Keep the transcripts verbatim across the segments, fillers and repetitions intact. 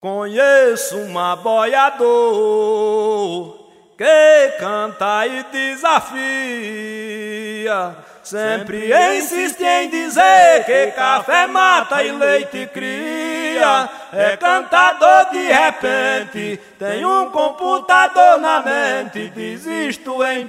Conheço uma boiador que canta e desafia, sempre insiste em dizer que café mata e leite cria. É cantador de repente, tem um computador na mente, desisto em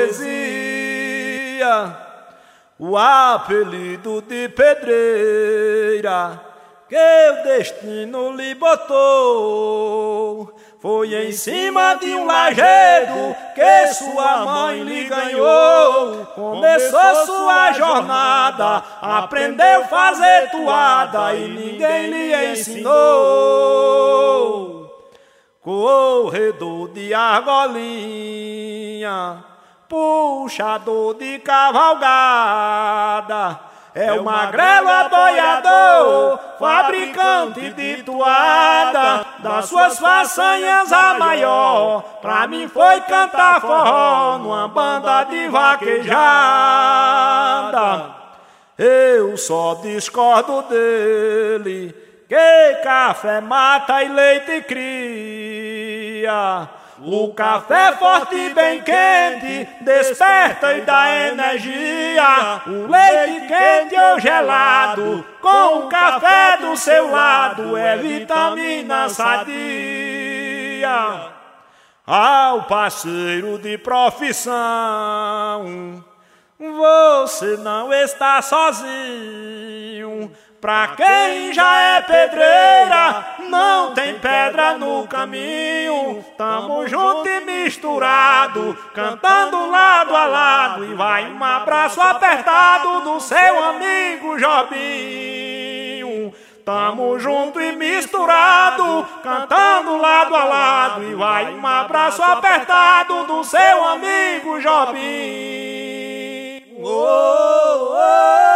poesia. O apelido de pedreira que o destino lhe botou foi em cima de um lajedo que sua mãe lhe ganhou. Começou sua jornada, aprendeu a fazer toada e ninguém lhe ensinou. Corredor de argolinha, puxador de cavalgada, é o magrelo aboiador, fabricante de toada. Das suas façanhas a maior, pra mim foi cantar forró numa banda de vaquejada. Eu só discordo dele, que café mata e leite cria. O café forte e bem quente desperta e dá energia. O leite quente ou gelado, com o café do seu lado, é vitamina sadia. Ao parceiro de profissão, você não está sozinho. Pra quem já é pedreira, não tem pedra no caminho. Tamo junto e misturado, cantando lado a lado, e vai um abraço apertado do seu amigo Jobinho. Tamo junto e misturado, cantando lado a lado, e vai um abraço apertado do seu amigo Jobinho. Oh, oh,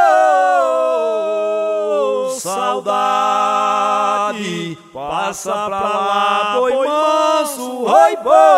oh, saudade, passa pra lá, boi manso, oi boi.